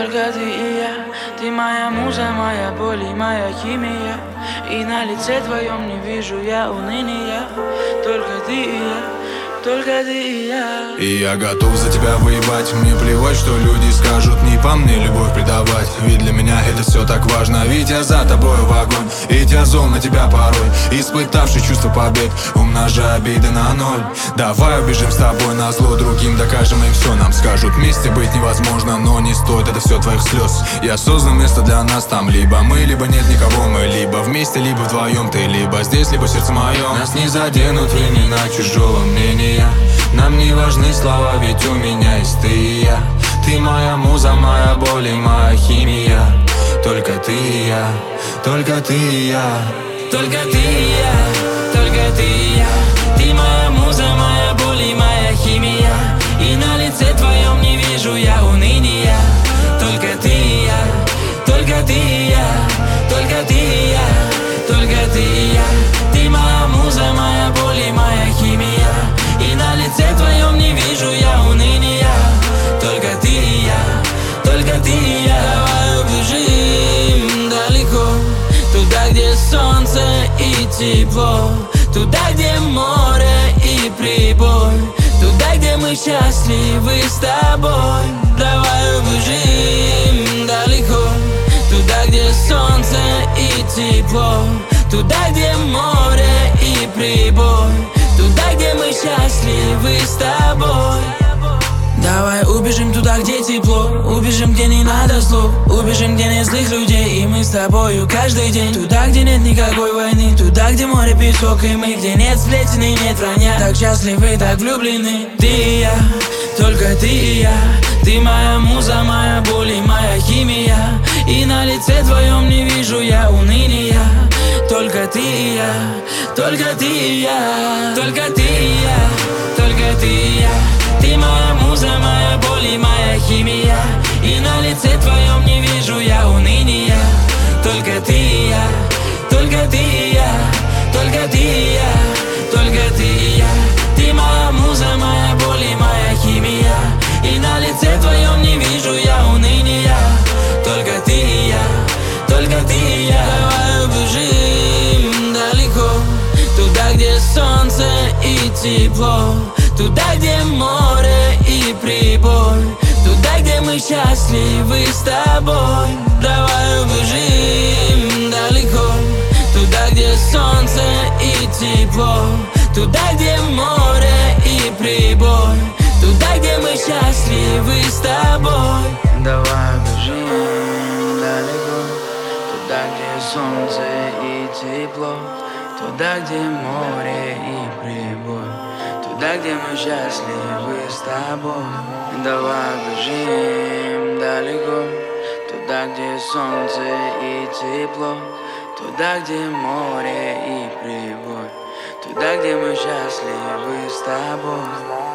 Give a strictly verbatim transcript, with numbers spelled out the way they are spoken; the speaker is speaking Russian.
только ты и я. Ты моя муза, моя боль и моя химия. И на лице твоем не вижу я уныния. Только ты и я, только ты и я. И я готов за тебя воевать. Мне плевать, что люди скажут. Не по мне любовь предавать. Ведь для меня это все так важно. Ведь я за тобой в огонь. Ведь я зол на тебя порой, испытавший чувство побед, умножая обиды на ноль. Давай убежим с тобой на зло другим. Докажем им все, нам скажут вместе быть невозможно. Но не стоит это все твоих слез. Я создал место для нас там. Либо мы, либо нет никого. Мы либо вместе, либо вдвоем. Ты либо здесь, либо сердце мое. Нас не заденут времена чужого мнения. Нам не важны слова, ведь у меня есть ты и я. Ты моя муза, моя боль и моя химия. Только ты и я, только ты и я. Только ты и я, только ты и я. Ты моя муза, моя боль и моя химия. И на лице твоем не вижу я уныния. Только ты и я, только ты и я. Только ты и я, только ты и я. Ты моя муза, моя боль и моя химия. И на лице твоем не вижу я уныния. Только ты и я, только ты и я. Давай убежим далеко, туда, где солнце и тепло, туда, где море и прибой, туда, где мы счастливы с тобой. Давай убежим далеко, туда, где солнце и тепло, туда, где море и прибой, туда, где мы счастливы с тобой. Давай убежим туда, где тепло, убежим, где не надо слов, убежим, где нет злых людей, и мы с тобою каждый день. Туда, где нет никакой войны, туда, где море, песок и мы, где нет сплетен и нет вранья. Так счастливы, так влюблены. Ты и я, только ты и я. Ты моя муза, моя боль и моя химия. И на лице твоем не вижу я уныния. Только ты и я, только ты и я. Только ты и я, только ты и я. Ты моя муза, моя боль и моя химия. И на лице твоем не вижу я уныния. Только ты и я, только ты и я. Только ты и я, только ты и я. Ты моя муза, моя боль и моя химия. И на лице твоем не вижу я уныния. Только ты и я, только ты и я. Давай убежим далеко, туда, где солнце и тепло, туда, где море и прибой, туда, где мы счастливы с тобой. Давай убежим далеко, туда, где солнце и тепло, туда, где море и прибой, туда, где мы счастливы с тобой. Давай убежим далеко, туда, где солнце и тепло, туда, где море и прибой, туда, где мы счастливы с тобой. Давай бежим далеко, туда, где солнце и тепло, туда, где море и прибой, туда, где мы счастливы с тобой.